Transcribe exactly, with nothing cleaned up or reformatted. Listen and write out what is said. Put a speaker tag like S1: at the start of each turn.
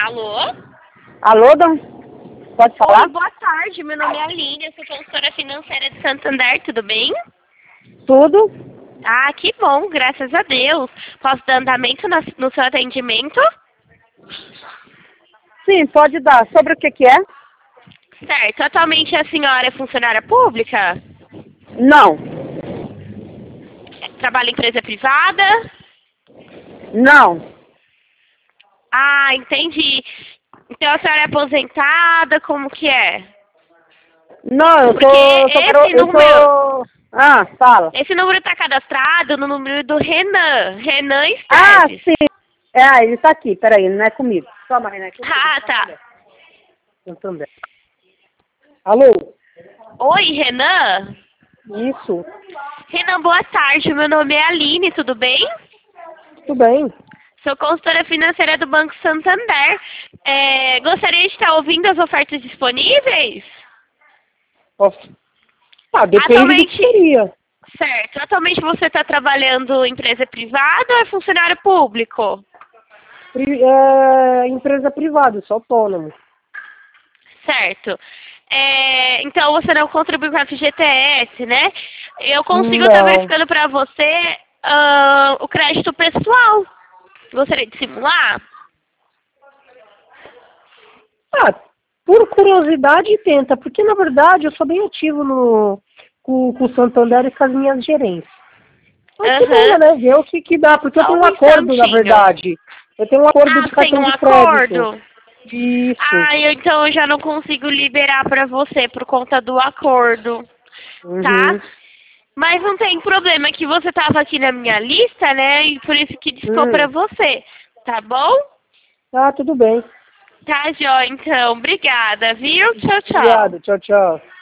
S1: Alô?
S2: Alô, Dom? Pode falar?
S1: Oi, boa tarde. Meu nome é Aline, eu sou consultora financeira de Santander, tudo bem?
S2: Tudo?
S1: Ah, que bom, graças a Deus. Posso dar andamento no, no seu atendimento?
S2: Sim, pode dar. Sobre o que que é?
S1: Certo. Atualmente a senhora é funcionária pública?
S2: Não.
S1: Trabalha em empresa privada?
S2: Não.
S1: Ah, entendi. Então a senhora é aposentada, como que é?
S2: Não, eu
S1: Porque
S2: tô... Eu tô,
S1: esse
S2: eu
S1: número,
S2: tô... Ah, fala.
S1: esse número está cadastrado no número do Renan, Renan
S2: Ah,
S1: Esteves.
S2: sim. É, ah, ele tá aqui. Peraí, não é comigo. Toma, Renan. Aqui
S1: Ah, tá.
S2: Santander. Alô?
S1: Oi, Renan?
S2: Isso.
S1: Renan, boa tarde. Meu nome é Aline, tudo bem?
S2: Tudo bem.
S1: Sou consultora financeira do Banco Santander. É, gostaria de estar ouvindo as ofertas disponíveis?
S2: Ó, Ah, depende do que
S1: Atualmente,
S2: seria.
S1: certo. Atualmente você está trabalhando em empresa privada ou é funcionário público?
S2: Pri- é, empresa privada, sou autônomo.
S1: Certo. É, então você não contribui com a F G T S, né? Eu consigo estar
S2: Não.
S1: verificando para você ah, o crédito pessoal. Gostaria de simular?
S2: Ah, por curiosidade tenta, porque na verdade eu sou bem ativo no, com, com o Santander e com as minhas gerências. Mas segunda,
S1: Aham.
S2: né? Ver o que, que dá, porque eu
S1: Só
S2: tenho
S1: um
S2: um acordo, na
S1: instantinho.
S2: verdade. Eu tenho um acordo
S1: Ah,
S2: de
S1: você tem
S2: cartão
S1: um
S2: de crédito.
S1: acordo?
S2: Isso.
S1: Ah, eu, então eu já não consigo liberar pra você por conta do acordo, tá?
S2: Uhum.
S1: Mas não tem problema, que você tava aqui na minha lista, né? E por isso que discou pra
S2: Hum.
S1: você, tá bom?
S2: Ah, tudo bem.
S1: Tá, Jó, então. Obrigada, viu? Tchau, tchau.
S2: Obrigado. Tchau, tchau.